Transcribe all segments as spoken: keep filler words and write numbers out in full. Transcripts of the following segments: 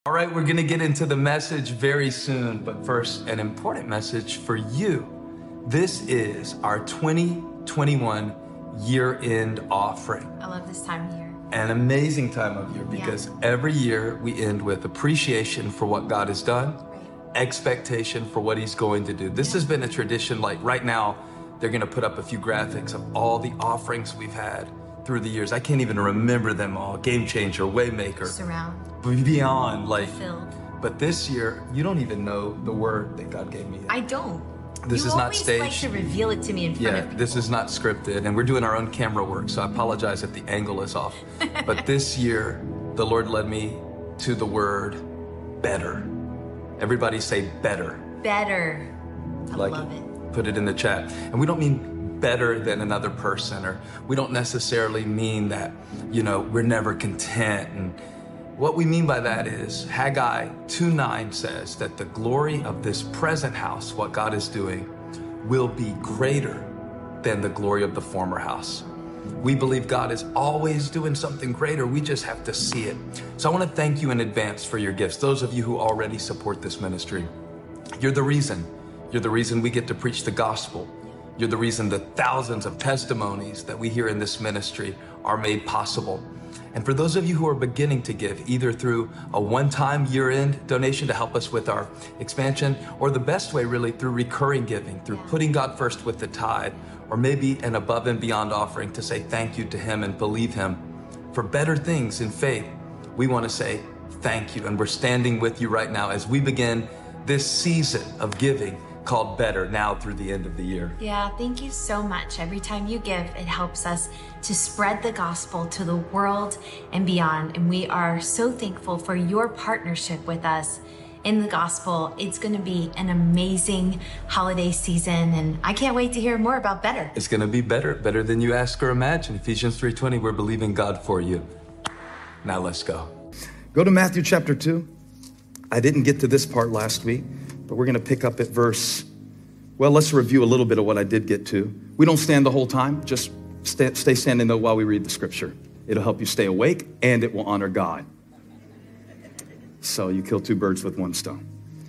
All right, we're going to get into the message very soon, but first, an important message for you. This is our twenty twenty-one year-end offering. I love this time of year. An amazing time of year because yeah. every year we end with appreciation for what God has done, right. expectation for what he's going to do. This yeah. has been a tradition. Like right now, they're going to put up a few graphics of all the offerings we've had through the years. I can't even remember them all. Game Changer, Waymaker. Surround. Beyond, like, Filled. But this year, you don't even know the word that God gave me yet. I don't. This you is not staged. You always like to reveal it to me in front yeah, of people. This is not scripted, and we're doing our own camera work, so I apologize if the angle is off. But this year, the Lord led me to the word better. Everybody say better. Better. I like love it. Put it in the chat. And we don't mean better than another person, or we don't necessarily mean that, you know, we're never content. And what we mean by that is Haggai two nine says that the glory of this present house, what God is doing, will be greater than the glory of the former house. We believe God is always doing something greater. We just have to see it. So I want to thank you in advance for your gifts. Those of you who already support this ministry, you're the reason. You're the reason we get to preach the gospel. You're the reason the thousands of testimonies that we hear in this ministry are made possible. And for those of you who are beginning to give, either through a one-time year-end donation to help us with our expansion, or the best way really through recurring giving, through putting God first with the tithe, or maybe an above and beyond offering to say thank you to him and believe him for better things in faith, we want to say thank you. And we're standing with you right now as we begin this season of giving called Better now through the end of the year. Yeah, thank you so much. Every time you give, it helps us to spread the gospel to the world and beyond. And we are so thankful for your partnership with us in the gospel. It's going to be an amazing holiday season, and I can't wait to hear more about Better. It's going to be better, better than you ask or imagine. Ephesians three twenty, we're believing God for you. Now let's go. Go to Matthew chapter two. I didn't get to this part last week, but we're going to pick up at verse, well, let's review a little bit of what I did get to. We don't stand the whole time. Just stay, stay standing, though, while we read the scripture. It'll help you stay awake, and it will honor God. So you kill two birds with one stone.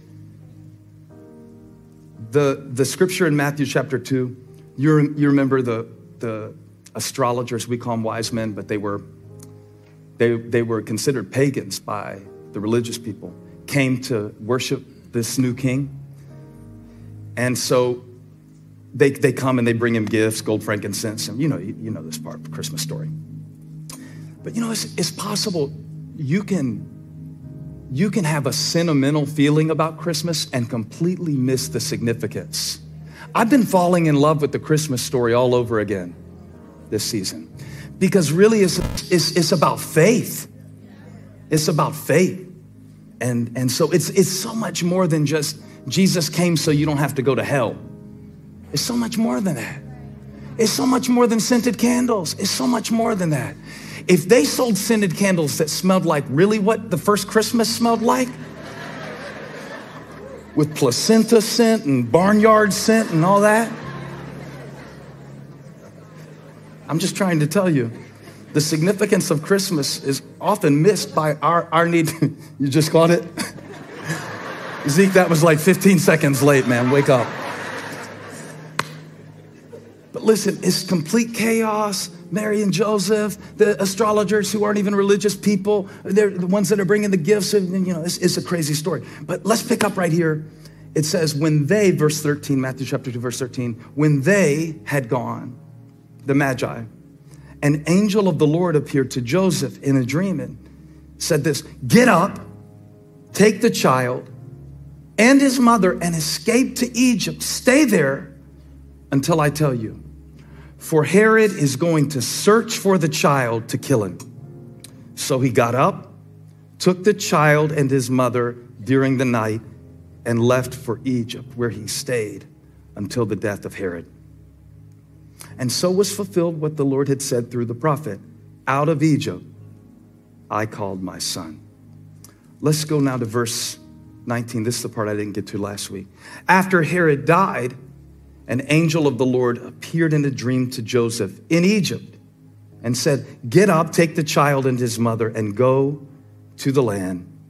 The, the scripture in Matthew chapter two, you, you remember the, the astrologers, we call them wise men, but they were, they, they were considered pagans by the religious people, came to worship this new king. And so they they come and they bring him gifts, gold, frankincense, and you know you, you know this part of the Christmas story. But you know, it's, it's possible you can you can have a sentimental feeling about Christmas and completely miss the significance. I've been falling in love with the Christmas story all over again this season, because really it's it's, it's about faith. It's about faith. And, and so it's, it's so much more than just Jesus came so you don't have to go to hell. It's so much more than that. It's so much more than scented candles. It's so much more than that. If they sold scented candles that smelled like really what the first Christmas smelled like, with placenta scent and barnyard scent and all that, I'm just trying to tell you, the significance of Christmas is often missed by our, our need. You just caught it? Zeke, that was like fifteen seconds late, man. Wake up. But listen, it's complete chaos. Mary and Joseph, the astrologers who aren't even religious people, they're the ones that are bringing the gifts. And, you know, it's, it's a crazy story. But let's pick up right here. It says, when they, verse thirteen, Matthew chapter two, verse thirteen, when they had gone, the Magi, an angel of the Lord appeared to Joseph in a dream and said this, get up, take the child and his mother and escape to Egypt. Stay there until I tell you. For Herod is going to search for the child to kill him. So he got up, took the child and his mother during the night and left for Egypt, where he stayed until the death of Herod. And so was fulfilled what the Lord had said through the prophet, out of Egypt I called my son. Let's go now to verse nineteen. This is the part I didn't get to last week. After Herod died, an angel of the Lord appeared in a dream to Joseph in Egypt and said, get up, take the child and his mother and go to the land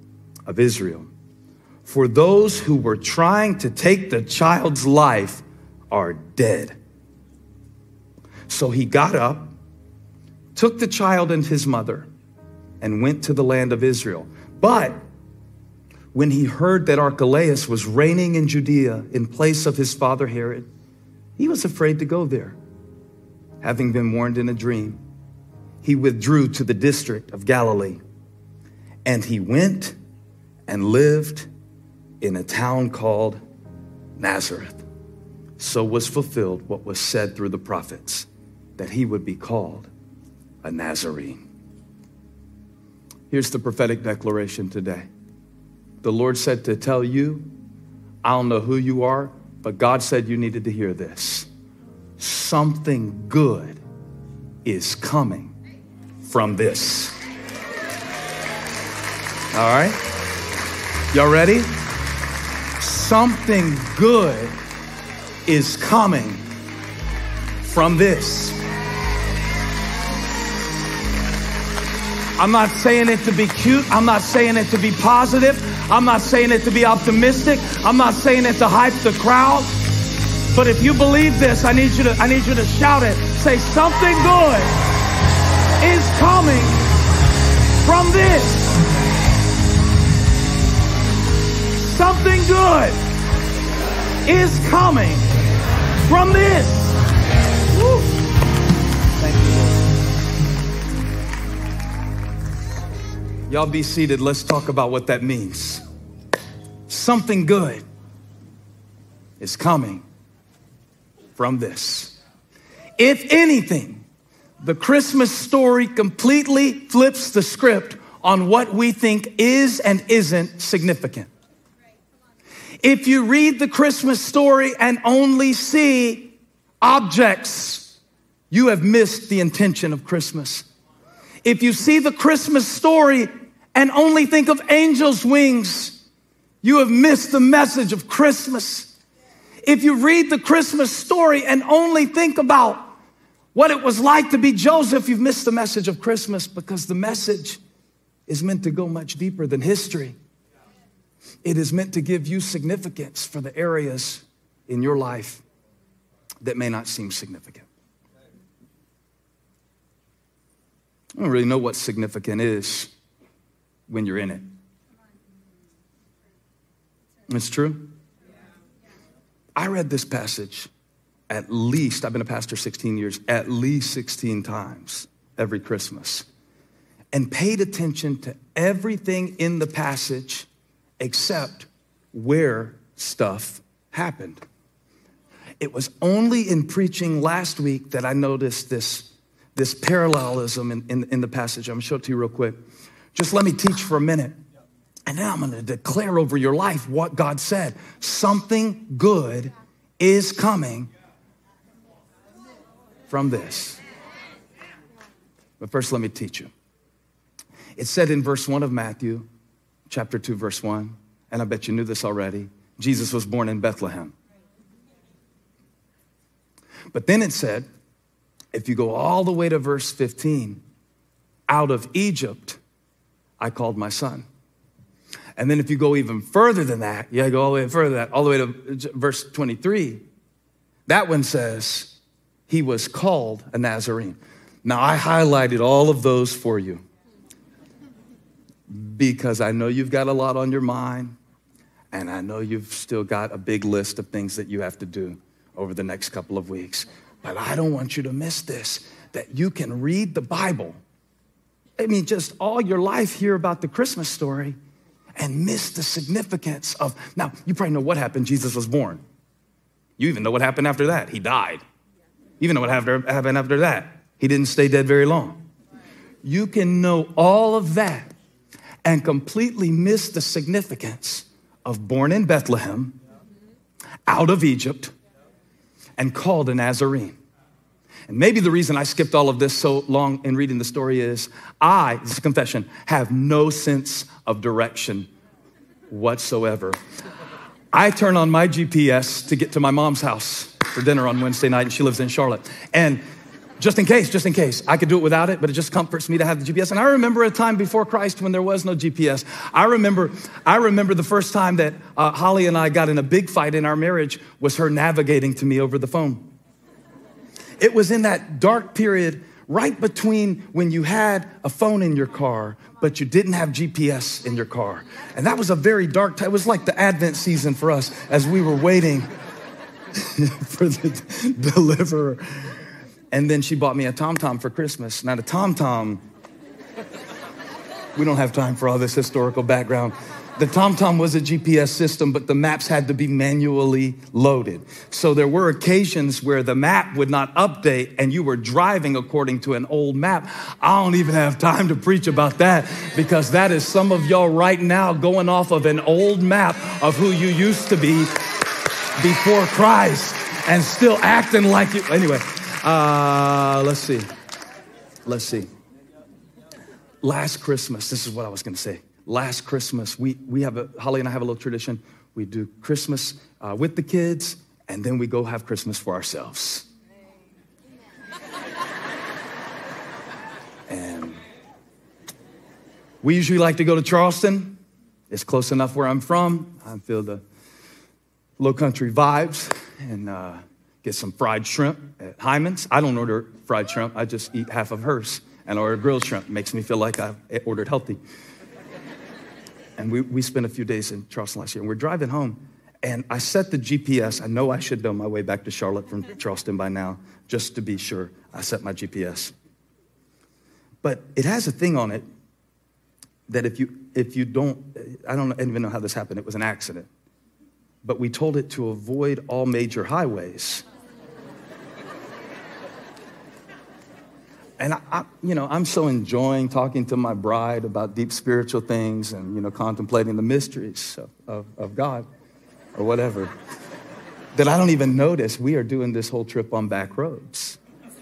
of Israel. For those who were trying to take the child's life are dead. So he got up, took the child and his mother, and went to the land of Israel. But when he heard that Archelaus was reigning in Judea in place of his father Herod, he was afraid to go there. Having been warned in a dream, he withdrew to the district of Galilee. And he went and lived in a town called Nazareth. So was fulfilled what was said through the prophets, that he would be called a Nazarene. Here's the prophetic declaration today. The Lord said to tell you, I don't know who you are, but God said you needed to hear this. Something good is coming from this. All right? Y'all ready? Something good is coming from this. I'm not saying it to be cute. I'm not saying it to be positive. I'm not saying it to be optimistic. I'm not saying it to hype the crowd. But if you believe this, I need you to, I need you to shout it. Say, something good is coming from this. Something good is coming from this. Woo. Thank you, Lord. Y'all be seated. Let's talk about what that means. Something good is coming from this. If anything, the Christmas story completely flips the script on what we think is and isn't significant. If you read the Christmas story and only see objects, you have missed the intention of Christmas. If you see the Christmas story and only think of angels' wings, you have missed the message of Christmas. If you read the Christmas story and only think about what it was like to be Joseph, you've missed the message of Christmas, because the message is meant to go much deeper than history. It is meant to give you significance for the areas in your life that may not seem significant. I don't really know what significant is when you're in it. It's true. I read this passage at least, I've been a pastor sixteen years, at least sixteen times every Christmas, and paid attention to everything in the passage except where stuff happened. It was only in preaching last week that I noticed this, this parallelism in, in, in the passage. I'm gonna show it to you real quick. Just let me teach for a minute. And then I'm gonna declare over your life what God said. Something good is coming from this. But first, let me teach you. It said in verse one of Matthew, chapter two, verse one, and I bet you knew this already, Jesus was born in Bethlehem. But then it said, if you go all the way to verse fifteen, out of Egypt, I called my son. And then if you go even further than that, yeah, go all the way further than that, all the way to verse twenty-three, that one says he was called a Nazarene. Now, I highlighted all of those for you because I know you've got a lot on your mind, and I know you've still got a big list of things that you have to do over the next couple of weeks. But I don't want you to miss this, that you can read the Bible, I mean, just all your life hear about the Christmas story and miss the significance of, now, you probably know what happened. Jesus was born. You even know what happened after that. He died. You even know what happened after that. He didn't stay dead very long. You can know all of that and completely miss the significance of born in Bethlehem, out of Egypt, and called a Nazarene. And maybe the reason I skipped all of this so long in reading the story is I, this is a confession, have no sense of direction whatsoever. I turn on my G P S to get to my mom's house for dinner on Wednesday night, and she lives in Charlotte. And Just in case, just in case. I could do it without it, but it just comforts me to have the G P S. And I remember a time before Christ when there was no G P S. I remember I remember the first time that uh, Holly and I got in a big fight in our marriage was her navigating to me over the phone. It was in that dark period right between when you had a phone in your car, but you didn't have G P S in your car. And that was a very dark time. It was like the Advent season for us as we were waiting for the deliverer. And then she bought me a TomTom for Christmas. Now the TomTom, we don't have time for all this historical background. The TomTom was a G P S system, but the maps had to be manually loaded. So there were occasions where the map would not update and you were driving according to an old map. I don't even have time to preach about that because that is some of y'all right now going off of an old map of who you used to be before Christ and still acting like you. Anyway. Uh, let's see. Let's see. Last Christmas, this is what I was going to say. Last Christmas, we, we have a, Holly and I have a little tradition. We do Christmas uh, with the kids, and then we go have Christmas for ourselves. And we usually like to go to Charleston. It's close enough where I'm from. I feel the low country vibes, and uh, get some fried shrimp at Hyman's. I don't order fried shrimp. I just eat half of hers and order grilled shrimp. It makes me feel like I ordered healthy. And we, we spent a few days in Charleston last year. And we're driving home. And I set the G P S. I know I should know my way back to Charlotte from Charleston by now. Just to be sure, I set my G P S. But it has a thing on it that if you if you don't, I don't even know how this happened. It was an accident. But we told it to avoid all major highways. And I, I, you know, I'm so enjoying talking to my bride about deep spiritual things and, you know, contemplating the mysteries of, of, of God or whatever, that I don't even notice we are doing this whole trip on back roads.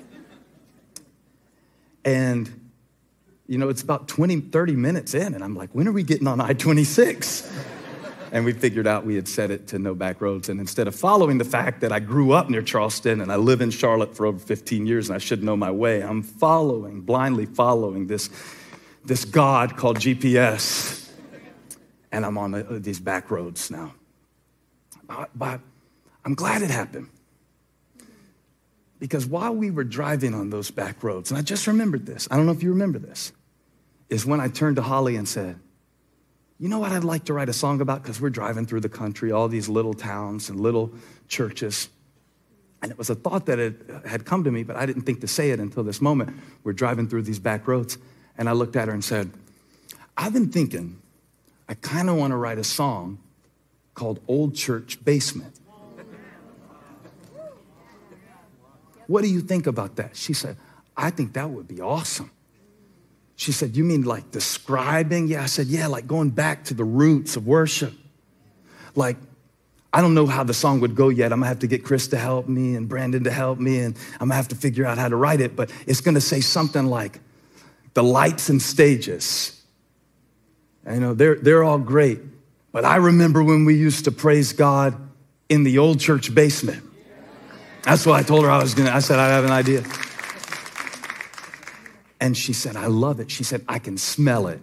And, you know, it's about twenty, thirty minutes in, and I'm like, when are we getting on I twenty-six? And we figured out we had set it to no back roads. And instead of following the fact that I grew up near Charleston and I live in Charlotte for over fifteen years and I should know my way, I'm following, blindly following this, this God called G P S. And I'm on the, these back roads now. But, but I'm glad it happened. Because while we were driving on those back roads, and I just remembered this, I don't know if you remember this, is when I turned to Holly and said, you know what I'd like to write a song about? Because we're driving through the country, all these little towns and little churches. And it was a thought that it had come to me, but I didn't think to say it until this moment. We're driving through these back roads. And I looked at her and said, I've been thinking, I kind of want to write a song called Old Church Basement. What do you think about that? She said, I think that would be awesome. She said, you mean like describing? Yeah, I said, yeah, like going back to the roots of worship. Like, I don't know how the song would go yet. I'm gonna have to get Chris to help me and Brandon to help me, and I'm gonna have to figure out how to write it, but it's gonna say something like, the lights and stages. And, you know, they're, they're all great, but I remember when we used to praise God in the old church basement. That's what I told her I was gonna, I said, I have an idea. And she said, I love it. She said, I can smell it.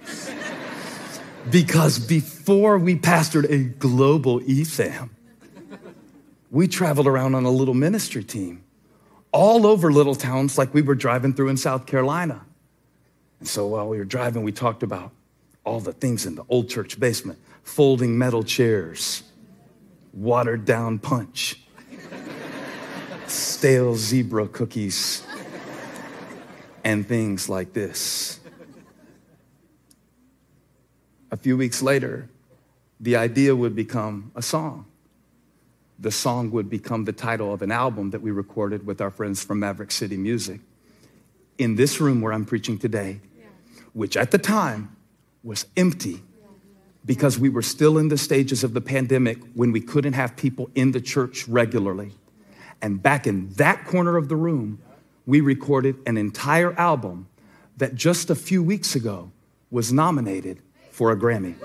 Because before we pastored a global E F A M, we traveled around on a little ministry team all over little towns like we were driving through in South Carolina. And so while we were driving, we talked about all the things in the old church basement, folding metal chairs, watered down punch, stale zebra cookies, and things like this. A few weeks later, the idea would become a song. The song would become the title of an album that we recorded with our friends from Maverick City Music in this room where I'm preaching today, which at the time was empty because we were still in the stages of the pandemic when we couldn't have people in the church regularly. And back in that corner of the room, we recorded an entire album that just a few weeks ago was nominated for a Grammy.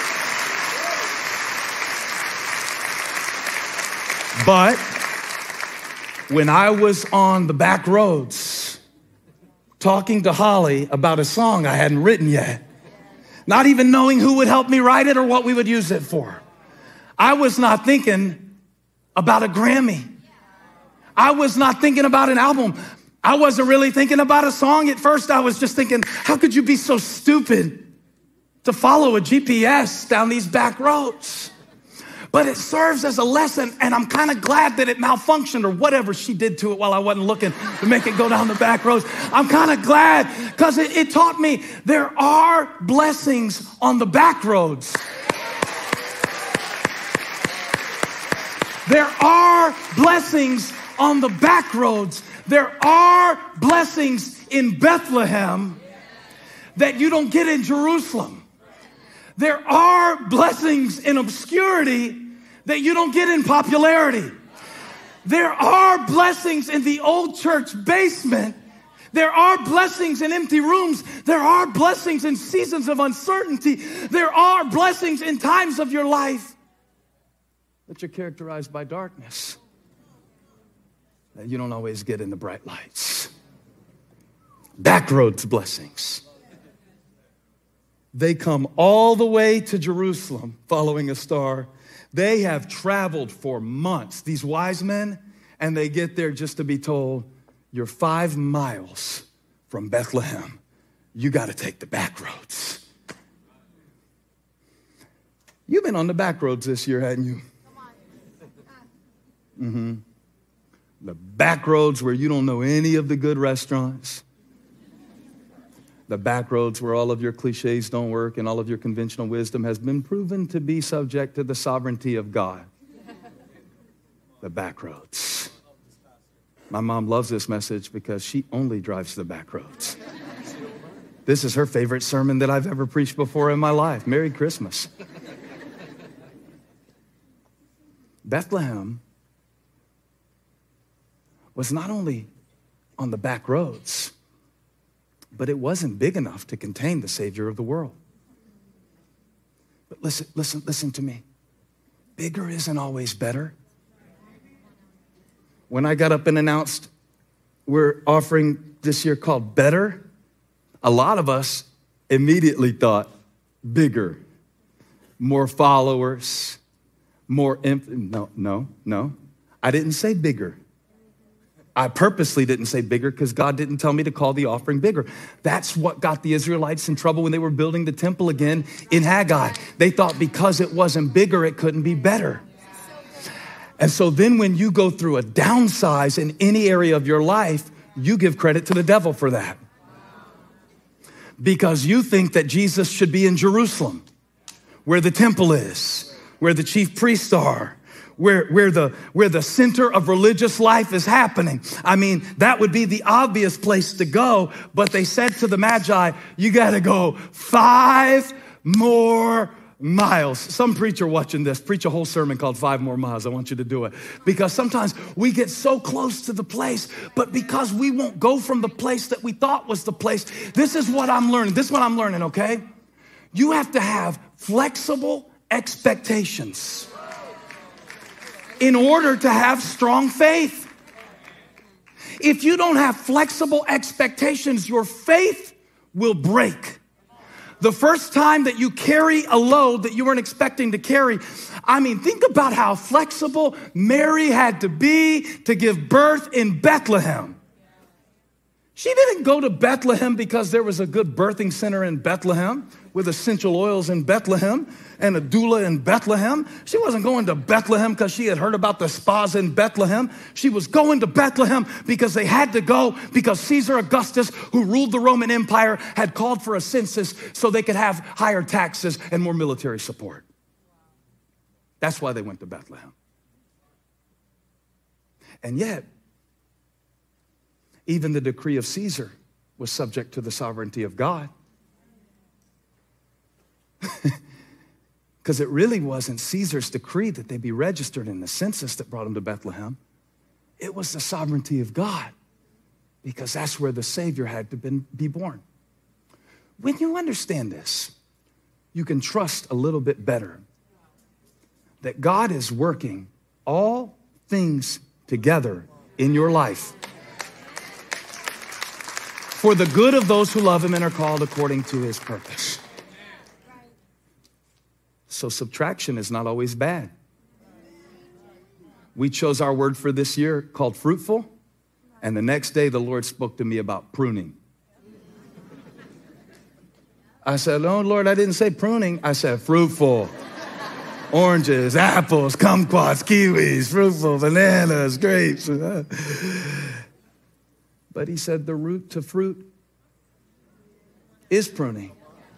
But when I was on the back roads talking to Holly about a song I hadn't written yet, not even knowing who would help me write it or what we would use it for. I was not thinking about a Grammy. I was not thinking about an album. I wasn't really thinking about a song at first. I was just thinking, how could you be so stupid to follow a G P S down these back roads? But it serves as a lesson, and I'm kind of glad that it malfunctioned or whatever she did to it while I wasn't looking to make it go down the back roads. I'm kind of glad because it, it taught me there are blessings on the back roads. There are blessings on the back roads. There are blessings in Bethlehem that you don't get in Jerusalem. There are blessings in obscurity that you don't get in popularity. There are blessings in the old church basement. There are blessings in empty rooms. There are blessings in seasons of uncertainty. There are blessings in times of your life that you're characterized by darkness that you don't always get in the bright lights. Backroads blessings. They come all the way to Jerusalem following a star. They have traveled for months, these wise men, and they get there just to be told, you're five miles from Bethlehem. You got to take the back roads. You've been on the back roads this year, hadn't you? Mm-hmm. The back roads where you don't know any of the good restaurants. The back roads where all of your cliches don't work and all of your conventional wisdom has been proven to be subject to the sovereignty of God. The back roads. My mom loves this message because she only drives the back roads. This is her favorite sermon that I've ever preached before in my life. Merry Christmas. Bethlehem was not only on the back roads, but it wasn't big enough to contain the Savior of the world. But listen, listen, listen to me. Bigger isn't always better. When I got up and announced we're offering this year called Better, a lot of us immediately thought bigger, more followers, more inf- no, no, no. I didn't say bigger. I purposely didn't say bigger because God didn't tell me to call the offering bigger. That's what got the Israelites in trouble when they were building the temple again in Haggai. They thought because it wasn't bigger, it couldn't be better. And so then when you go through a downsize in any area of your life, you give credit to the devil for that. Because you think that Jesus should be in Jerusalem, where the temple is, where the chief priests are, Where, where, the, where the center of religious life is happening. I mean, that would be the obvious place to go, but they said to the Magi, you got to go five more miles. Some preacher watching this, preach a whole sermon called Five More Miles. I want you to do it. Because sometimes we get so close to the place, but because we won't go from the place that we thought was the place, this is what I'm learning. This is what I'm learning, okay? You have to have flexible expectations in order to have strong faith. If you don't have flexible expectations, your faith will break. The first time that you carry a load that you weren't expecting to carry, I mean, think about how flexible Mary had to be to give birth in Bethlehem. She didn't go to Bethlehem because there was a good birthing center in Bethlehem with essential oils in Bethlehem and a doula in Bethlehem. She wasn't going to Bethlehem because she had heard about the spas in Bethlehem. She was going to Bethlehem because they had to go because Caesar Augustus, who ruled the Roman Empire, had called for a census so they could have higher taxes and more military support. That's why they went to Bethlehem. And yet, even the decree of Caesar was subject to the sovereignty of God. Because it really wasn't Caesar's decree that they be registered in the census that brought them to Bethlehem. It was the sovereignty of God, because that's where the Savior had to be born. When you understand this, you can trust a little bit better that God is working all things together in your life for the good of those who love him and are called according to his purpose. So subtraction is not always bad. We chose our word for this year called fruitful, and the next day the Lord spoke to me about pruning. I said, no, Lord, I didn't say pruning. I said fruitful. Oranges, apples, kumquats, kiwis, fruitful, bananas, grapes. But he said the root to fruit is pruning.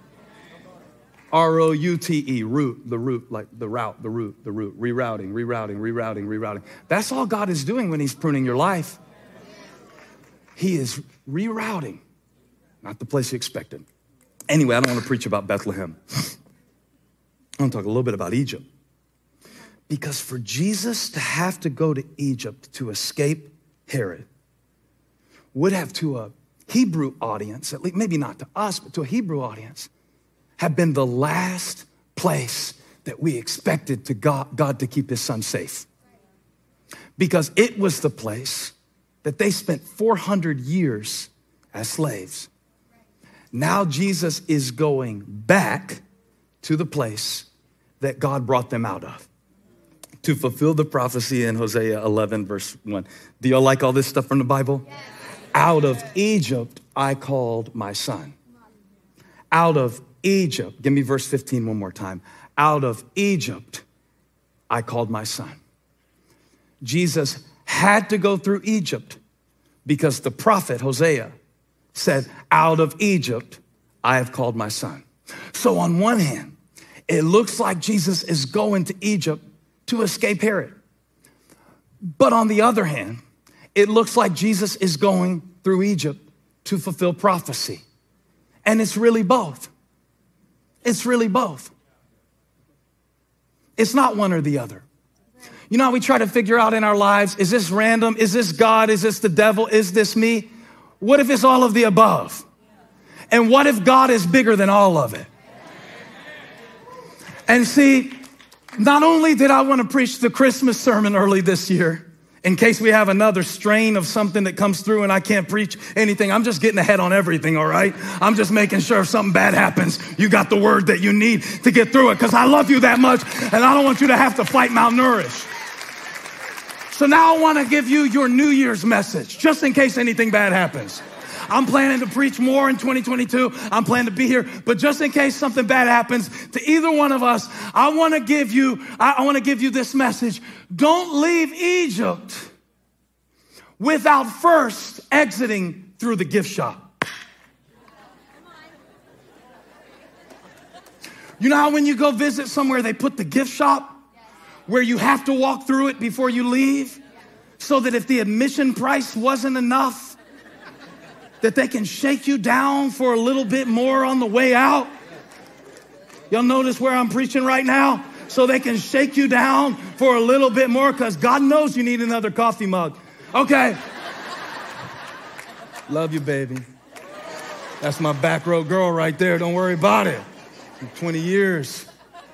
R O U T E, root, the root, like the route, the root, the root, rerouting, rerouting, rerouting, rerouting. That's all God is doing when he's pruning your life. He is rerouting, not the place you expected. Anyway, I don't want to preach about Bethlehem. I want to talk a little bit about Egypt. Because for Jesus to have to go to Egypt to escape Herod would have, to a Hebrew audience, at least maybe not to us, but to a Hebrew audience, have been the last place that we expected to God, God to keep his son safe. Because it was the place that they spent four hundred years as slaves. Now Jesus is going back to the place that God brought them out of to fulfill the prophecy in Hosea eleven, verse one. Do y'all like all this stuff from the Bible? Yes. Out of Egypt, I called my son. Out of Egypt, give me verse fifteen one more time. Out of Egypt, I called my son. Jesus had to go through Egypt because the prophet Hosea said, out of Egypt, I have called my son. So on one hand, it looks like Jesus is going to Egypt to escape Herod. But on the other hand, it looks like Jesus is going through Egypt to fulfill prophecy. And it's really both. It's really both. It's not one or the other. You know how we try to figure out in our lives, is this random? Is this God? Is this the devil? Is this me? What if it's all of the above? And what if God is bigger than all of it? And see, not only did I want to preach the Christmas sermon early this year, in case we have another strain of something that comes through and I can't preach anything, I'm just getting ahead on everything, all right? I'm just making sure if something bad happens, you got the word that you need to get through it, because I love you that much and I don't want you to have to fight malnourished. So now I want to give you your New Year's message, just in case anything bad happens. I'm planning to preach more in twenty twenty-two. I'm planning to be here, but just in case something bad happens to either one of us, I want to give you, I want to give you this message. Don't leave Egypt without first exiting through the gift shop. You know how when you go visit somewhere, they put the gift shop where you have to walk through it before you leave, so that if the admission price wasn't enough, that they can shake you down for a little bit more on the way out. Y'all notice where I'm preaching right now? So they can shake you down for a little bit more, because God knows you need another coffee mug. Okay. Love you, baby. That's my back row girl right there. Don't worry about it. In twenty years.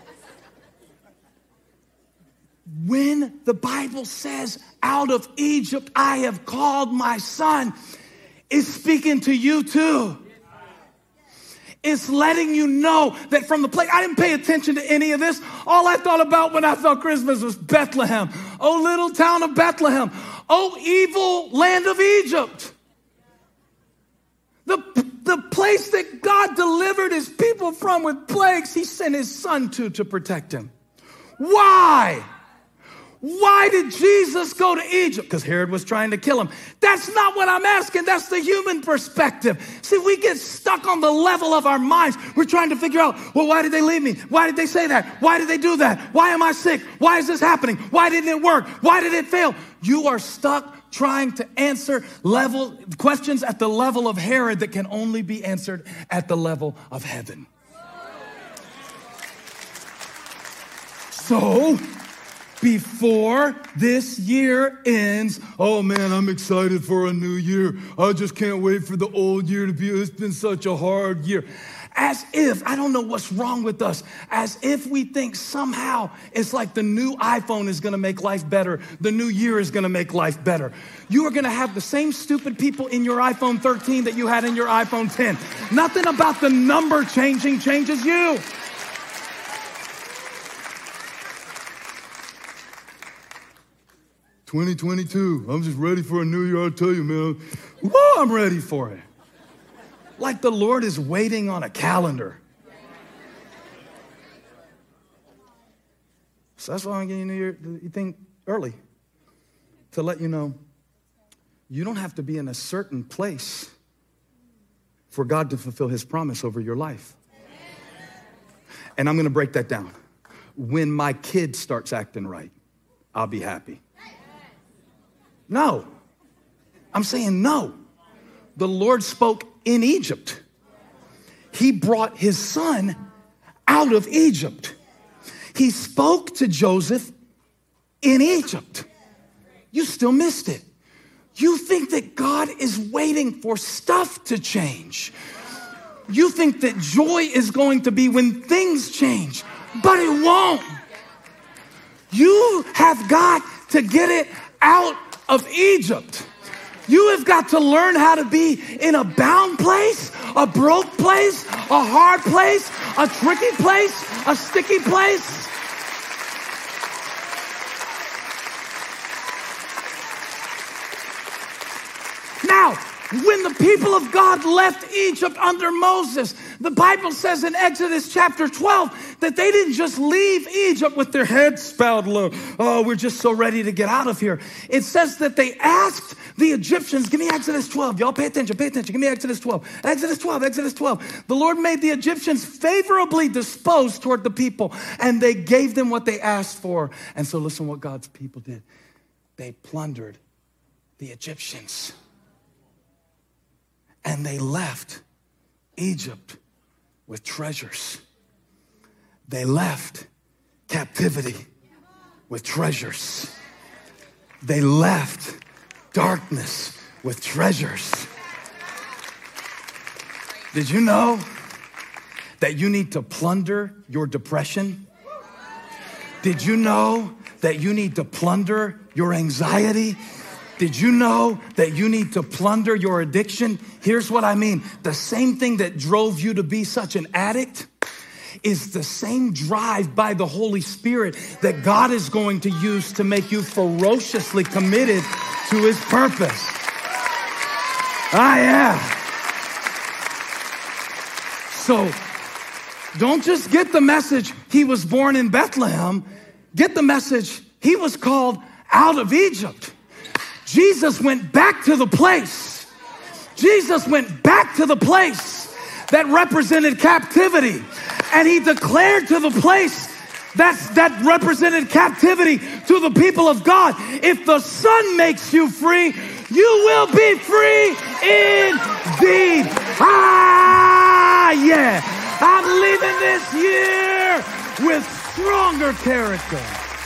When the Bible says, out of Egypt I have called my son, it's speaking to you too. It's letting you know that from the place, I didn't pay attention to any of this. All I thought about when I thought Christmas was Bethlehem. Oh, little town of Bethlehem. Oh, evil land of Egypt. The, the place that God delivered his people from with plagues, he sent his son to to protect him. Why? Why did Jesus go to Egypt? Because Herod was trying to kill him. That's not what I'm asking. That's the human perspective. See, we get stuck on the level of our minds. We're trying to figure out, well, why did they leave me? Why did they say that? Why did they do that? Why am I sick? Why is this happening? Why didn't it work? Why did it fail? You are stuck trying to answer level questions at the level of Herod that can only be answered at the level of heaven. So, before this year ends, oh man, I'm excited for a new year. I just can't wait for the old year to be, it's been such a hard year. as if, I don't know what's wrong with us, as if we think somehow it's like the new iPhone is gonna make life better, the new year is gonna make life better. You are gonna have the same stupid people in your iPhone thirteen that you had in your iPhone ten. Nothing about the number changing changes you. twenty twenty-two, I'm just ready for a new year, I'll tell you, man. Woo, I'm ready for it. Like the Lord is waiting on a calendar. So that's why I'm getting you you think early to let you know you don't have to be in a certain place for God to fulfill his promise over your life. And I'm gonna break that down. When my kid starts acting right, I'll be happy. No, I'm saying no. The Lord spoke in Egypt. He brought his son out of Egypt. He spoke to Joseph in Egypt. You still missed it. You think that God is waiting for stuff to change. You think that joy is going to be when things change, but it won't. You have got to get it out of Egypt. You have got to learn how to be in a bound place, a broke place, a hard place, a tricky place, a sticky place. Now, when the people of God left Egypt under Moses, the Bible says in Exodus chapter twelve that they didn't just leave Egypt with their heads bowed low. Oh, we're just so ready to get out of here. It says that they asked the Egyptians, give me Exodus twelve. Y'all pay attention, pay attention. Give me Exodus twelve. Exodus twelve, Exodus twelve. The Lord made the Egyptians favorably disposed toward the people, and they gave them what they asked for. And so listen what God's people did. They plundered the Egyptians. And they left Egypt with treasures. They left captivity with treasures. They left darkness with treasures. Did you know that you need to plunder your depression? Did you know that you need to plunder your anxiety? Did you know that you need to plunder your addiction? Here's what I mean. The same thing that drove you to be such an addict is the same drive by the Holy Spirit that God is going to use to make you ferociously committed to his purpose. Ah, yeah. So don't just get the message he was born in Bethlehem. Get the message he was called out of Egypt. Jesus went back to the place. Jesus went back to the place that represented captivity. And he declared to the place that's, that represented captivity to the people of God. If the Son makes you free, you will be free indeed. Ah, yeah. I'm leaving this year with stronger character.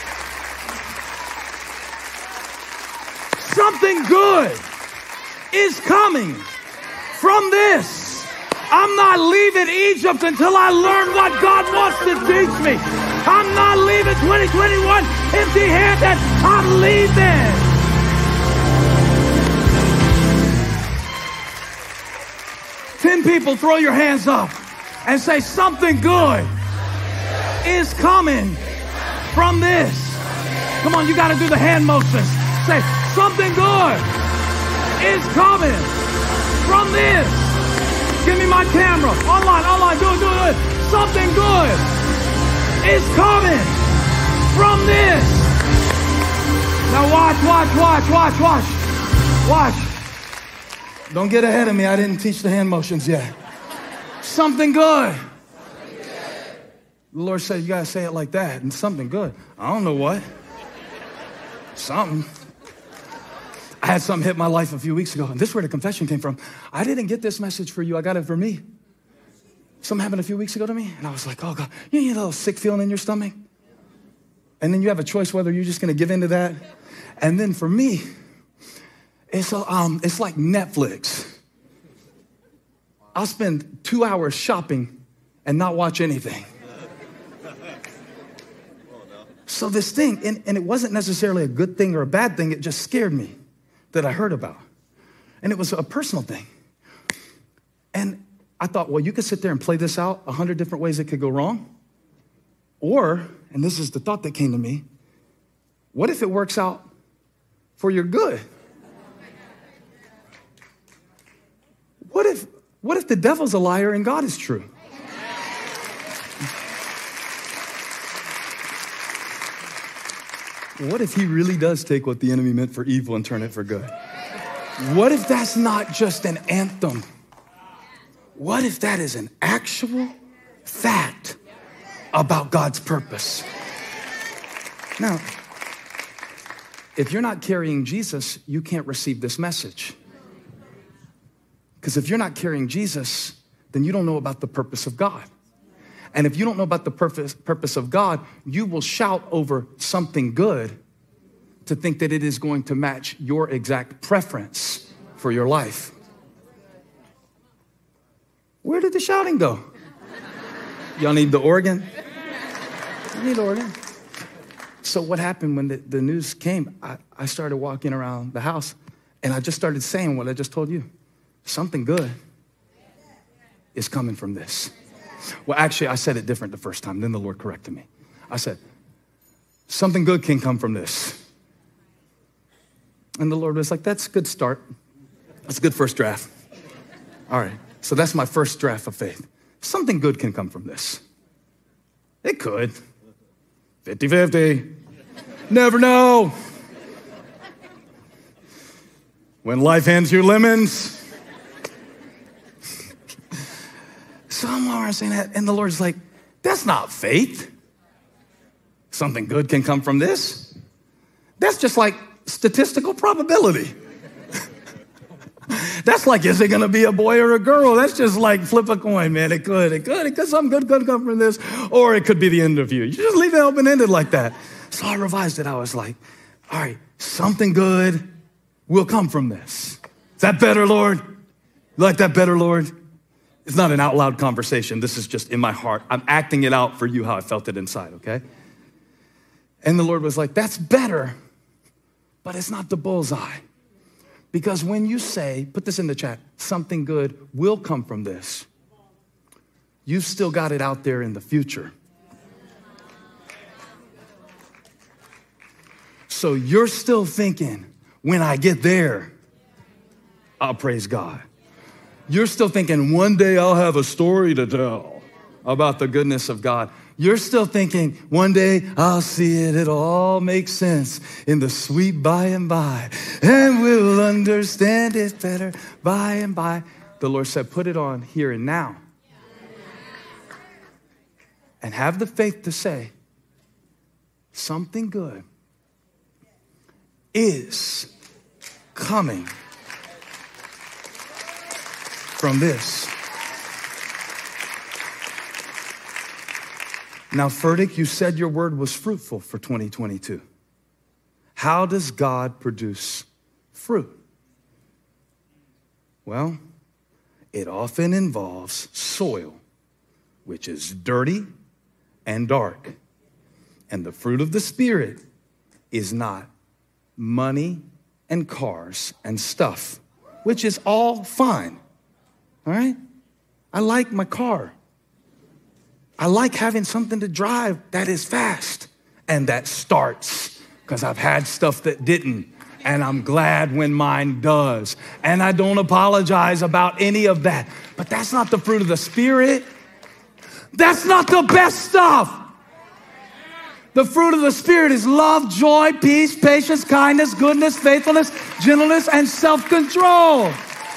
Something good is coming from this. I'm not leaving Egypt until I learn what God wants to teach me. I'm not leaving twenty twenty-one empty-handed. I'm leaving. Ten people, throw your hands up and say something good is coming from this. Come on, you got to do the hand motions. Say, something good is coming from this. Give me my camera. Online, online, do it, do it. Something good is coming from this. Now watch, watch, watch, watch, watch. Watch. Don't get ahead of me. I didn't teach the hand motions yet. Something good. The Lord said, you got to say it like that. And something good. I don't know what. Something. I had something hit my life a few weeks ago, and this is where the confession came from. I didn't get this message for you. I got it for me. Something happened a few weeks ago to me, and I was like, oh, God. You know, a little sick feeling in your stomach? And then you have a choice whether you're just going to give in to that. And then for me, it's, a, um, it's like Netflix. I'll spend two hours shopping and not watch anything. So this thing, and, and it wasn't necessarily a good thing or a bad thing, it just scared me that I heard about. And it was a personal thing. And I thought, well, you could sit there and play this out a hundred different ways it could go wrong. Or, and this is the thought that came to me, what if it works out for your good? What if, what if the devil's a liar and God is true? What if he really does take what the enemy meant for evil and turn it for good? What if that's not just an anthem? What if that is an actual fact about God's purpose? Now, if you're not carrying Jesus, you can't receive this message. Because if you're not carrying Jesus, then you don't know about the purpose of God. And if you don't know about the purpose, purpose of God, you will shout over something good to think that it is going to match your exact preference for your life. Where did the shouting go? Y'all need the organ? You need the organ? So what happened when the, the news came, I, I started walking around the house and I just started saying what I just told you. Something good is coming from this. Well, actually, I said it different the first time. Then the Lord corrected me. I said, something good can come from this. And the Lord was like, that's a good start. That's a good first draft. All right. So that's my first draft of faith. Something good can come from this. It could. fifty-fifty. Never know. When life hands you lemons. So I'm already saying that, and the Lord's like, that's not faith. Something good can come from this. That's just like statistical probability. That's like, is it going to be a boy or a girl? That's just like flip a coin, man. It could, it could, it could, something good could come from this, or it could be the end of you. You just leave it open-ended like that. So I revised it. I was like, all right, something good will come from this. Is that better, Lord? You like that better, Lord? It's not an out loud conversation. This is just in my heart. I'm acting it out for you how I felt it inside, okay? And the Lord was like, that's better, but it's not the bullseye. Because when you say, put this in the chat, something good will come from this, you've still got it out there in the future. So you're still thinking, when I get there, I'll praise God. You're still thinking, one day I'll have a story to tell about the goodness of God. You're still thinking, one day I'll see it, it'll all make sense in the sweet by and by, and we'll understand it better by and by. The Lord said, put it on here and now. And have the faith to say, something good is coming from this. Now, Furtick, you said your word was fruitful for twenty twenty-two. How does God produce fruit? Well, it often involves soil, which is dirty and dark. And the fruit of the Spirit is not money and cars and stuff, which is all fine. All right? I like my car. I like having something to drive that is fast and that starts, because I've had stuff that didn't, and I'm glad when mine does. And I don't apologize about any of that. But that's not the fruit of the Spirit. That's not the best stuff. The fruit of the Spirit is love, joy, peace, patience, kindness, goodness, faithfulness, gentleness, and self-control.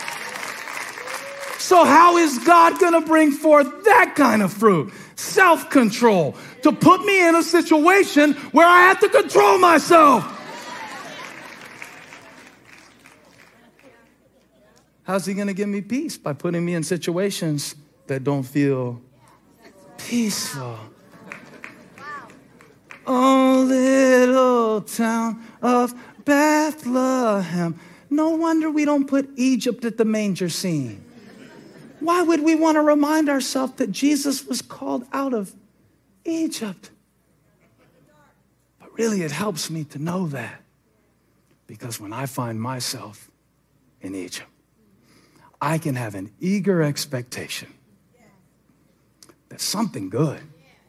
So how is God going to bring forth that kind of fruit? Self-control. To put me in a situation where I have to control myself. How's he going to give me peace? By putting me in situations that don't feel peaceful. Oh, little town of Bethlehem. No wonder we don't put Egypt at the manger scene. why would we want to remind ourselves that Jesus was called out of Egypt? But really, it helps me to know that, because when I find myself in Egypt, I can have an eager expectation that something good.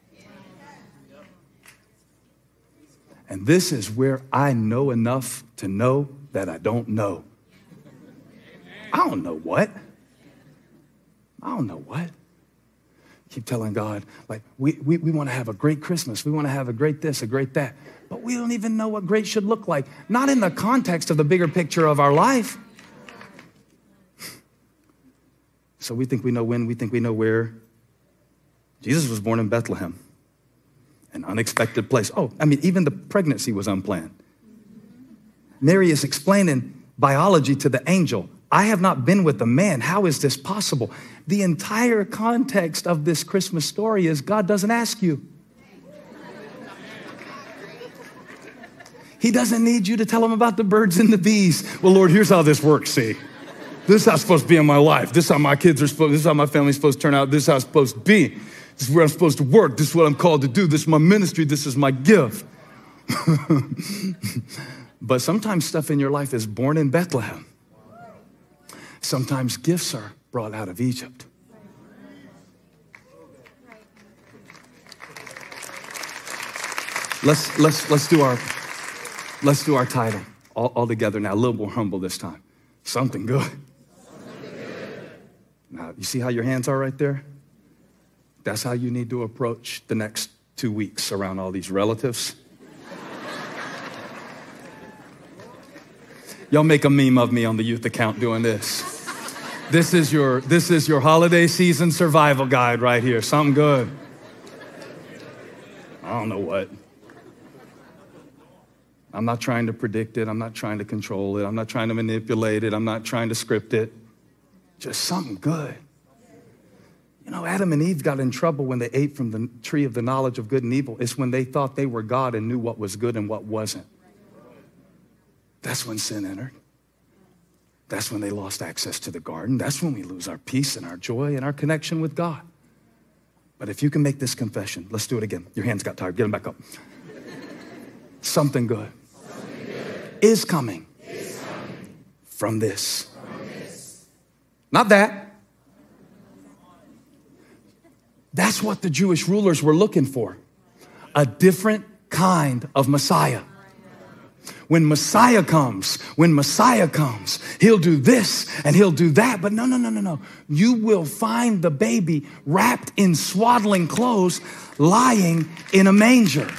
And this is where I know enough to know that I don't know. I don't know what. I don't know what. Keep telling God, like, we, we, we want to have a great Christmas. We want to have a great this, a great that. But we don't even know what great should look like. Not in the context of the bigger picture of our life. So we think we know when, we think we know where. Jesus was born in Bethlehem, an unexpected place. Oh, I mean, even the pregnancy was unplanned. Mary is explaining biology to the angel. I have not been with a man. How is this possible? The entire context of this Christmas story is God doesn't ask you. He doesn't need you to tell him about the birds and the bees. Well, Lord, here's how this works, see. This is how it's supposed to be in my life. This is how my kids are supposed, this is how my family's supposed to turn out. This is how it's supposed to be. This is where I'm supposed to work. This is what I'm called to do. This is my ministry. This is my gift. But sometimes stuff in your life is born in Bethlehem. Sometimes gifts are brought out of Egypt. Let's let's let's do our let's do our title all, all together now. A little more humble this time. Something good. Something good. Now, you see how your hands are right there? That's how you need to approach the next two weeks around all these relatives. Y'all make a meme of me on the youth account doing this. This is your, this is your holiday season survival guide right here. Something good. I don't know what. I'm not trying to predict it. I'm not trying to control it. I'm not trying to manipulate it. I'm not trying to script it. Just something good. You know, Adam and Eve got in trouble when they ate from the tree of the knowledge of good and evil. It's when they thought they were God and knew what was good and what wasn't. That's when sin entered. That's when they lost access to the garden. That's when we lose our peace and our joy and our connection with God. But if you can make this confession, let's do it again. Your hands got tired. Get them back up. Something good, Something good. Is, coming is coming from this. From this. Not that. That's what the Jewish rulers were looking for. A different kind of Messiah. When Messiah comes, when Messiah comes, he'll do this and he'll do that. But no, no, no, no, no. You will find the baby wrapped in swaddling clothes, lying in a manger.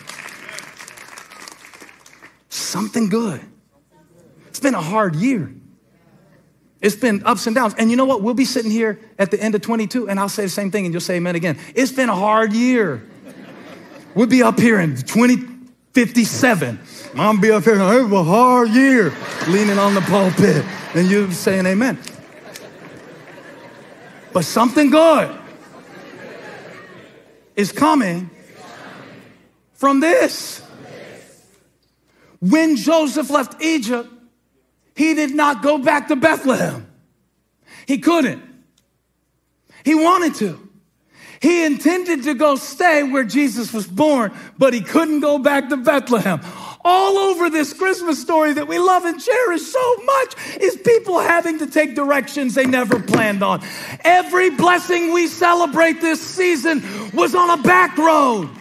Something good. It's been a hard year. It's been ups and downs. And you know what? We'll be sitting here at the end of twenty-two and I'll say the same thing and you'll say amen again. It's been a hard year. We'll be up here in twenty fifty-seven. I'll be up here, it was a hard year, leaning on the pulpit, and you saying amen. But something good is coming from this. When Joseph left Egypt, he did not go back to Bethlehem. He couldn't. He wanted to. He intended to go stay where Jesus was born, but he couldn't go back to Bethlehem. All over this Christmas story that we love and cherish so much is people having to take directions they never planned on. Every blessing we celebrate this season was on a back road.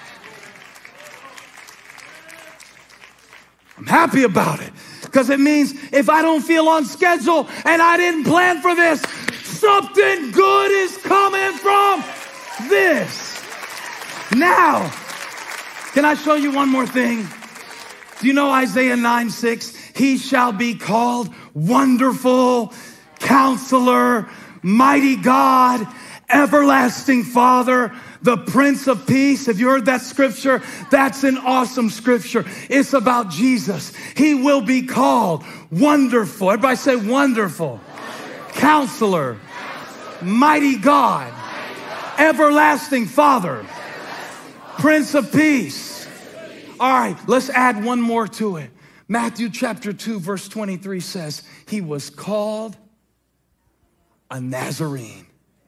I'm happy about it because it means if I don't feel on schedule and I didn't plan for this, something good is coming from this. Now, can I show you one more thing? Do you know Isaiah nine six? He shall be called Wonderful, Counselor, Mighty God, Everlasting Father, the Prince of Peace. Have you heard that scripture? That's an awesome scripture. It's about Jesus. He will be called Wonderful. Everybody say Wonderful, Wonderful. Counselor, Counselor. Mighty God, Mighty God. Everlasting Father, Everlasting Father. Prince of Peace. All right, let's add one more to it. Matthew chapter two, verse twenty-three says, he was called a Nazarene.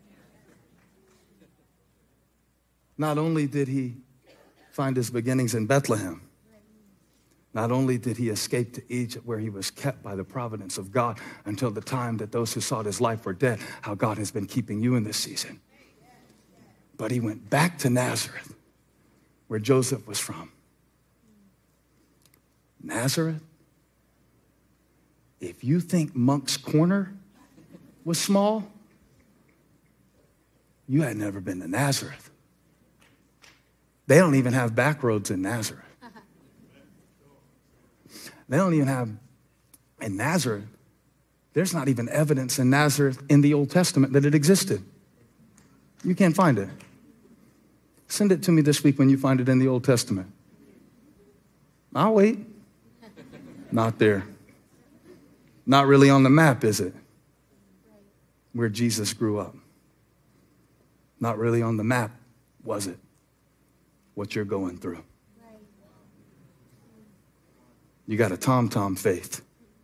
Not only did he find his beginnings in Bethlehem, not only did he escape to Egypt where he was kept by the providence of God until the time that those who sought his life were dead, how God has been keeping you in this season. But he went back to Nazareth, where Joseph was from. Nazareth? If you think Moncks Corner was small, you had never been to Nazareth. They don't even have back roads in Nazareth. They don't even have, in Nazareth, there's not even evidence in Nazareth in the Old Testament that it existed. You can't find it. Send it to me this week when you find it in the Old Testament. I'll wait. Not there. Not really on the map, is it? Where Jesus grew up. Not really on the map, was it? What you're going through. You got a tom-tom faith.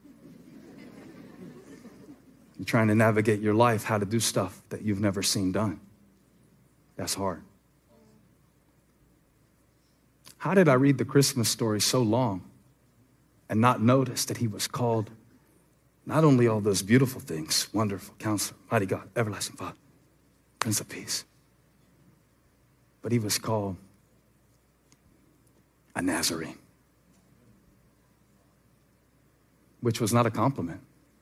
You're trying to navigate your life, how to do stuff that you've never seen done. That's hard. How did I read the Christmas story so long and not notice that he was called not only all those beautiful things, wonderful Counselor, Mighty God, Everlasting Father, Prince of Peace, but he was called a Nazarene, which was not a compliment.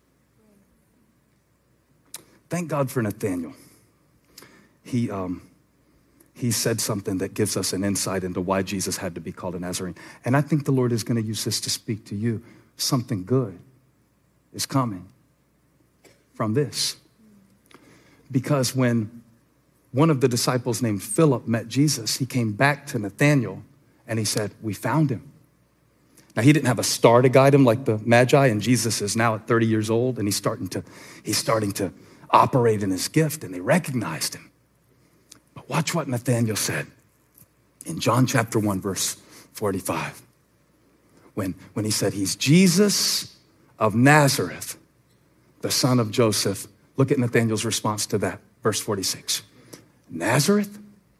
Thank God for Nathaniel. He, um, he said something that gives us an insight into why Jesus had to be called a Nazarene. And I think the Lord is going to use this to speak to you. Something good is coming from this. Because when one of the disciples named Philip met Jesus, he came back to Nathanael and he said, we found him. Now, he didn't have a star to guide him like the Magi, and Jesus is now at thirty years old, and he's starting to, he's starting to operate in his gift, and they recognized him. But watch what Nathanael said in John chapter one, verse forty-five. When, when he said, he's Jesus of Nazareth, the son of Joseph. Look at Nathanael's response to that, verse forty-six. Nazareth?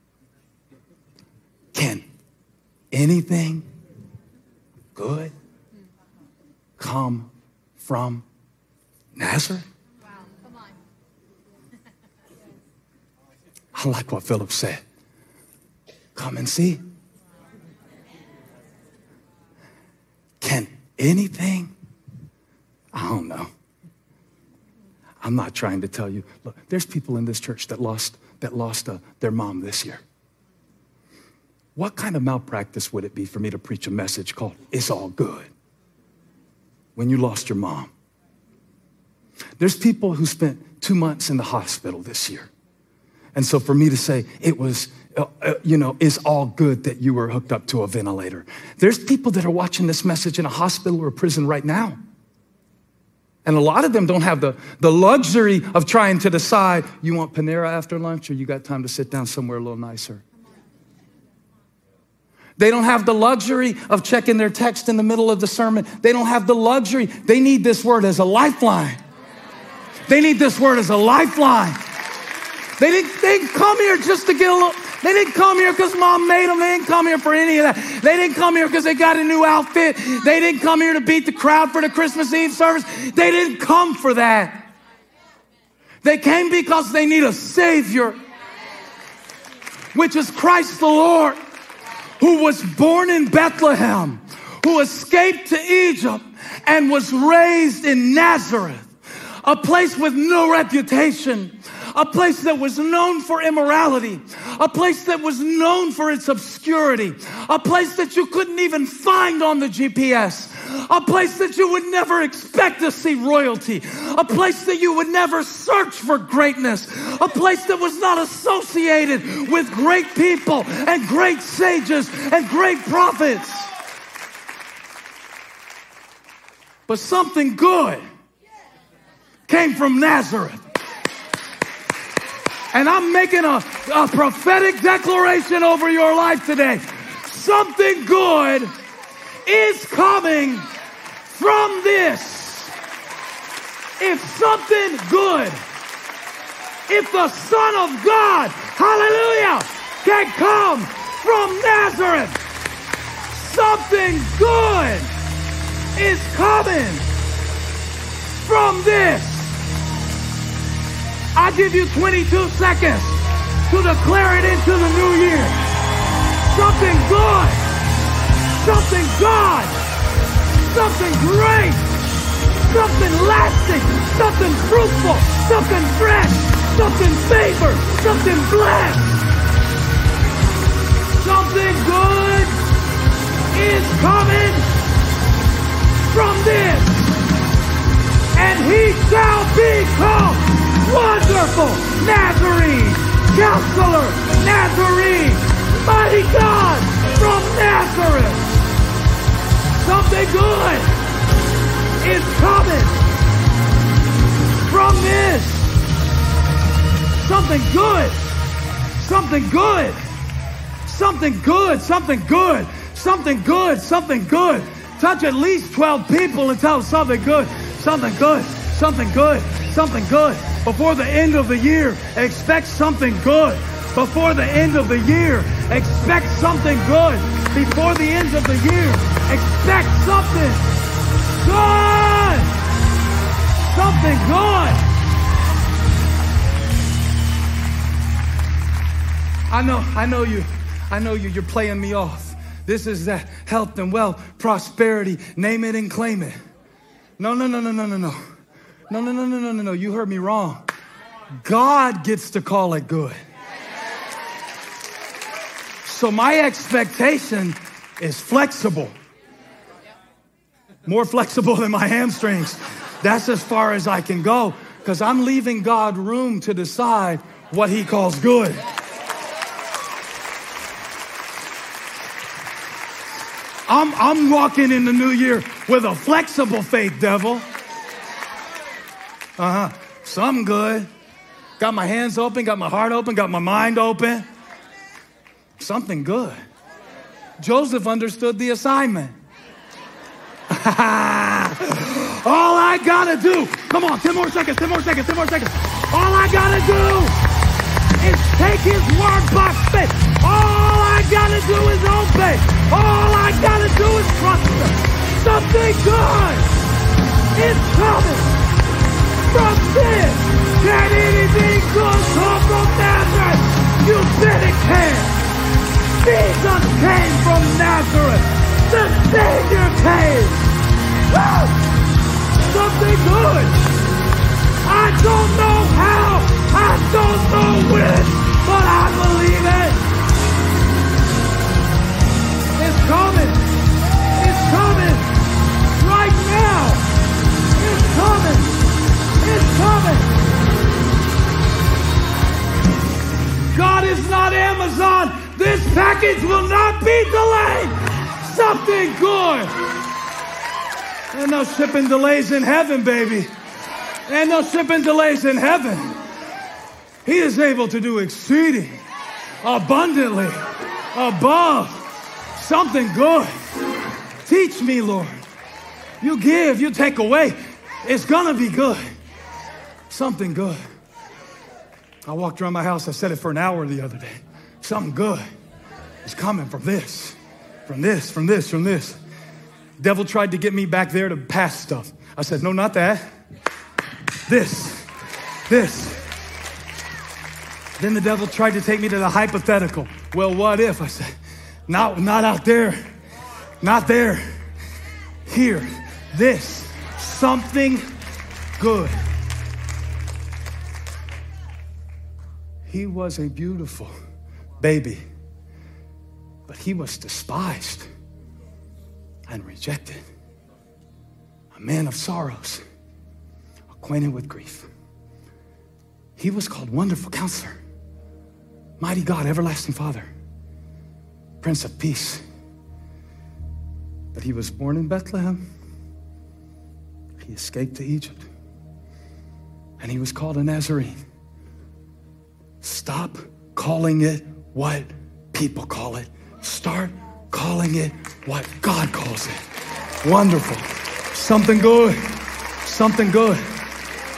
Can anything good come from Nazareth? Wow, come on. I like what Philip said. Come and see. Can anything? I don't know. I'm not trying to tell you. Look, there's people in this church that lost that lost uh, their mom this year. What kind of malpractice would it be for me to preach a message called It's All Good when you lost your mom? There's people who spent two months in the hospital this year. And so for me to say it was, uh, uh, you know, it's all good that you were hooked up to a ventilator. There's people that are watching this message in a hospital or a prison right now. And a lot of them don't have the, the luxury of trying to decide, you want Panera after lunch or you got time to sit down somewhere a little nicer? They don't have the luxury of checking their text in the middle of the sermon. They don't have the luxury. They need this word as a lifeline. They need this word as a lifeline. They didn't, they didn't come here just to get a little, they didn't come here because mom made them. They didn't come here for any of that. They didn't come here because they got a new outfit. They didn't come here to beat the crowd for the Christmas Eve service. They didn't come for that. They came because they need a Savior, which is Christ the Lord, who was born in Bethlehem, who escaped to Egypt and was raised in Nazareth, a place with no reputation, a place that was known for immorality, a place that was known for its obscurity, a place that you couldn't even find on the G P S, a place that you would never expect to see royalty, a place that you would never search for greatness, a place that was not associated with great people and great sages and great prophets. But something good came from Nazareth. And I'm making a, a prophetic declaration over your life today. Something good is coming from this. If something good, if the Son of God, hallelujah, can come from Nazareth. Something good is coming from this. I give you twenty-two seconds to declare it into the new year. Something good, something God, something great, something lasting, something fruitful, something fresh, something favored, something blessed. Something good is coming from this. And he shall be called Wonderful Nazarene, Counselor Nazarene, Mighty God from Nazareth. Something good is coming from this. Something good. Something good. Something good. Something good. Something good. Something good. Touch at least twelve people and tell them something good. Something good. Something good. Something good. Before the end of the year, expect something good. Before the end of the year, expect something good. Before the end of the year, expect something good. Something good. I know, I know you, I know you, you're playing me off. This is that health and wealth, prosperity, name it and claim it. No, no, no, no, no, no, no. No, no, no, no, no, no, no. You heard me wrong. God gets to call it good. So my expectation is flexible. More flexible than my hamstrings. That's as far as I can go because I'm leaving God room to decide what he calls good. I'm, I'm walking in the new year with a flexible faith, devil. Uh-huh. Some good. Got my hands open, got my heart open, got my mind open. Something good. Joseph understood the assignment. All I gotta do, come on, ten more seconds, ten more seconds, ten more seconds. All I gotta do is take his word by faith. All I gotta do is obey. All I gotta do is trust him. Something good is coming from this. Can anything good come from Nazareth? You bet it can. Jesus came from Nazareth. The Savior came. Woo! Something good. I don't know how. I don't know when. But I believe it. It's coming. It's coming. Right now. It's coming. It's coming. God is not Amazon. This package will not be delayed. Something good. Ain't no shipping delays in heaven, baby. Ain't no shipping delays in heaven. He is able to do exceeding, abundantly, above, something good. Teach me, Lord. You give, you take away. It's gonna be good. Something good. I walked around my house, I said it for an hour the other day. Something good is coming from this, from this, from this, from this. Devil tried to get me back there to pass stuff. I said, no, not that. This, this. Then the devil tried to take me to the hypothetical. Well, what if? I said, not, not out there, not there, here, this, something good. He was a beautiful baby, but he was despised and rejected. A man of sorrows, acquainted with grief. He was called Wonderful Counselor, Mighty God, Everlasting Father, Prince of Peace. But he was born in Bethlehem. He escaped to Egypt. And he was called a Nazarene. Stop calling it what people call it. Start calling it what God calls it. Wonderful. Something good. Something good.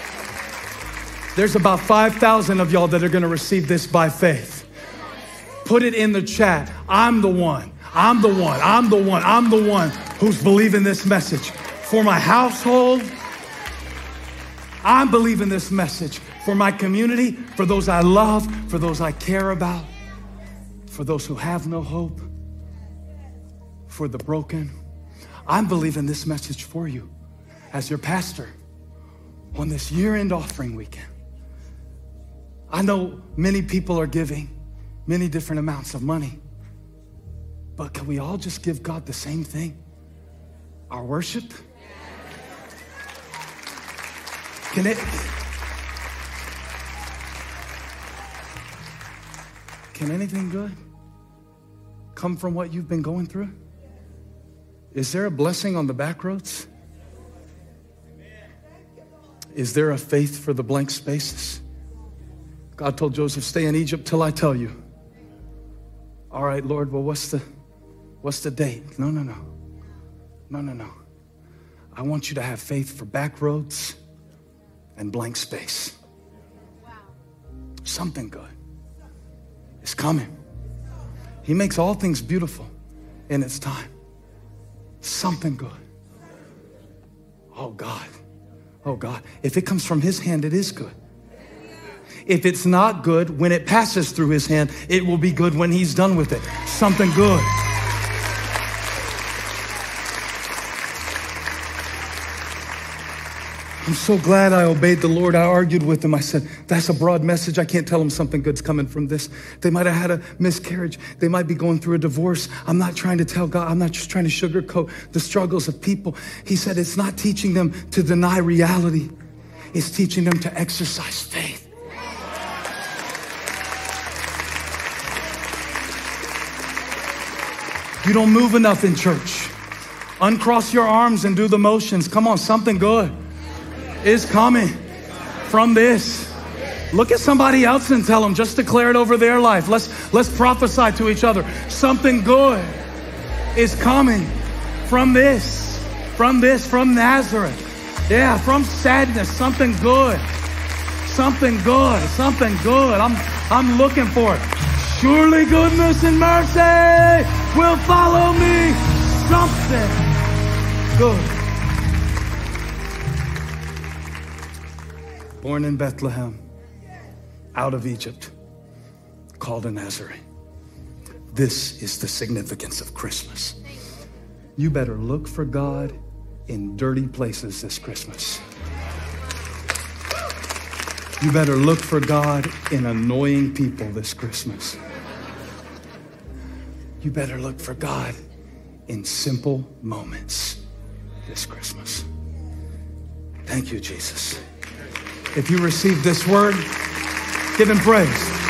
There's about five thousand of y'all that are going to receive this by faith. put it in the chat. I'm the one. I'm the one. I'm the one. I'm the one who's believing this message for my household. I'm believing this message for my community, for those I love, for those I care about, for those who have no hope, for the broken. I'm believing this message for you as your pastor on this year-end offering weekend. I know many people are giving many different amounts of money, but can we all just give God the same thing? Our worship? Can it, can anything good come from what you've been going through? Is there a blessing on the back roads? Is there a faith for the blank spaces? God told Joseph, stay in Egypt till I tell you. All right, Lord, well, what's the, what's the date? No, no, no. No, no, no. I want you to have faith for back roads and blank space. Wow. Something good is coming. He makes all things beautiful in its time. Something good. Oh, God. Oh, God. If it comes from his hand, it is good. If it's not good, when it passes through his hand, it will be good when he's done with it. Something good. I'm so glad I obeyed the Lord. I argued with him. I said, that's a broad message. I can't tell them something good's coming from this. They might have had a miscarriage. They might be going through a divorce. I'm not trying to tell God. I'm not just trying to sugarcoat the struggles of people. He said, it's not teaching them to deny reality. It's teaching them to exercise faith. You don't move enough in church. Uncross your arms and do the motions. Come on, something good is coming from this. Look at somebody else and tell them, just declare it over their life. Let's, let's prophesy to each other. Something good is coming from this, from this, from Nazareth. Yeah, from sadness, something good, something good, something good. I'm, I'm looking for it. Surely goodness and mercy will follow me. Something good. Born in Bethlehem, out of Egypt, called a Nazarene. This is the significance of Christmas. You better look for God in dirty places this Christmas. You better look for God in annoying people this Christmas. You better look for God in simple moments this Christmas. Thank you, Jesus. If you received this word, give him praise.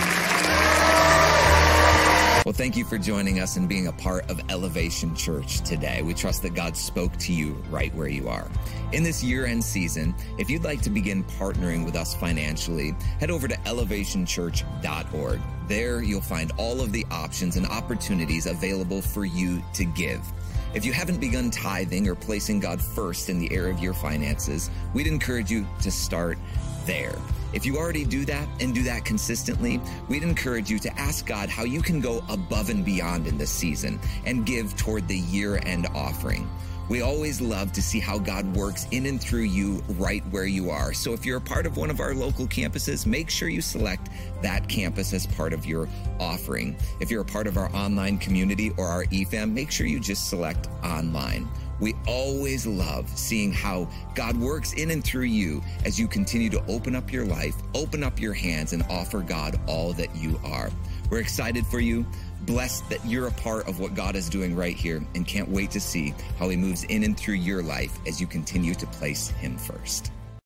Well, thank you for joining us and being a part of Elevation Church today. We trust that God spoke to you right where you are. In this year-end season, if you'd like to begin partnering with us financially, head over to elevation church dot org. There, you'll find all of the options and opportunities available for you to give. If you haven't begun tithing or placing God first in the area of your finances, we'd encourage you to start there. If you already do that and do that consistently, we'd encourage you to ask God how you can go above and beyond in this season and give toward the year-end offering. We always love to see how God works in and through you right where you are. So if you're a part of one of our local campuses, make sure you select that campus as part of your offering. If you're a part of our online community or our E FAM, make sure you just select online. We always love seeing how God works in and through you as you continue to open up your life, open up your hands, and offer God all that you are. We're excited for you, blessed that you're a part of what God is doing right here, and can't wait to see how he moves in and through your life as you continue to place him first.